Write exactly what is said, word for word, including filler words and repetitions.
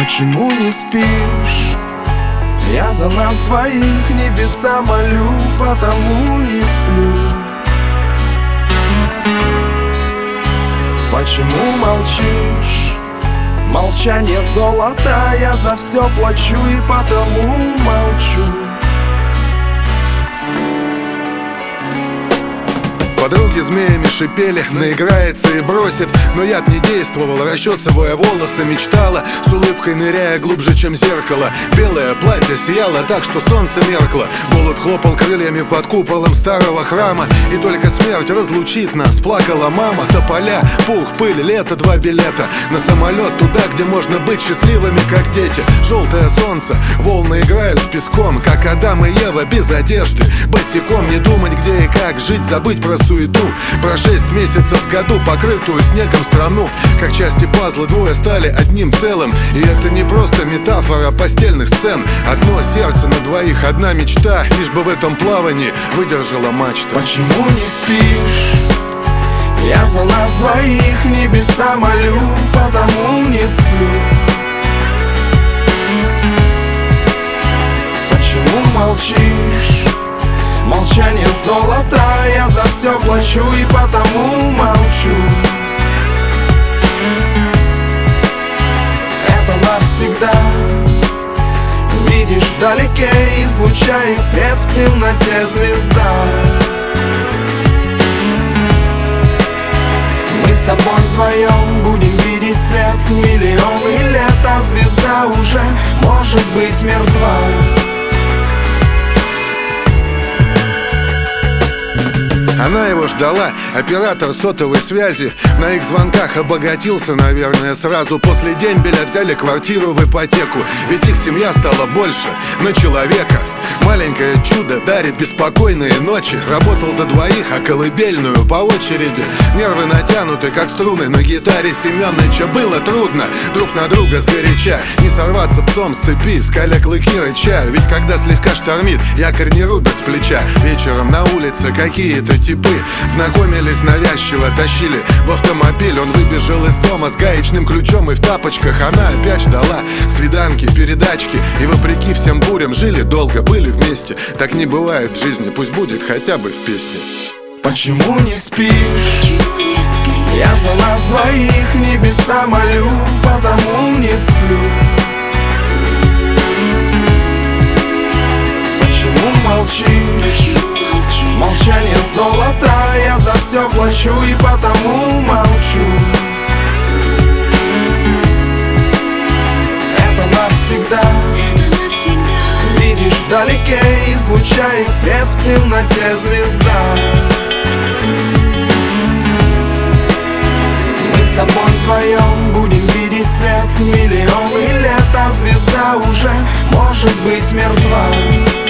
Почему не спишь? Я за нас двоих небеса молю, потому не сплю. Почему молчишь? Молчание золото, я за все плачу и потому молчу. Подруги змеями шипели, наиграется и бросит. Но яд не действовал, расчесывая волосы, мечтала, с улыбкой ныряя глубже, чем зеркало. Белое платье сияло так, что солнце меркло. Голубь хлопал крыльями под куполом старого храма. И только смерть разлучит нас, плакала мама. Тополя, пух, пыль, лето, два билета на самолет туда, где можно быть счастливыми, как дети. Желтое солнце, волны играют с песком, как Адам и Ева без одежды, босиком. Не думать, где и как жить, забыть про суету. Про шесть месяцев в году, покрытую снегом страну. Как части пазла двое стали одним целым. И это не просто метафора постельных сцен. Одно сердце на двоих, одна мечта, лишь бы в этом плавании выдержала мачта. Почему не спишь? Я за нас двоих небеса молю, потому не сплю. Почему молчишь? Молчание золото, я за все плачу и потому молчу. Это навсегда. Видишь, вдалеке излучает свет в темноте звезда. Мы с тобой вдвоем будем видеть свет миллионы лет, а звезда уже может быть мертва. Она его ждала, оператор сотовой связи. На их звонках обогатился, наверное, сразу. После дембеля взяли квартиру в ипотеку. Ведь их семья стала больше на человека. Маленькое чудо дарит беспокойные ночи. Работал за двоих, а колыбельную по очереди. Нервы натянуты, как струны на гитаре Семёныча. Было трудно друг на друга сгоряча. Не сорваться псом с цепи, скаля клыки рыча. Ведь когда слегка штормит, якорь не рубят с плеча. Вечером на улице какие-то типы знакомились навязчиво, тащили в автомобиль. Он выбежал из дома с гаечным ключом и в тапочках. Она опять ждала свиданки, передачки. И вопреки всем бурям жили долго, были вместе. Так не бывает в жизни, пусть будет хотя бы в песне. Почему не спишь? Я за нас двоих небеса молю, потому не сплю. Почему молчишь? Молчание золото, я за все плачу и потому молчу. Это навсегда. Видишь, вдалеке излучает свет в темноте звезда. Мы с тобой вдвоем будем видеть свет миллионы лет, а звезда уже может быть мертва.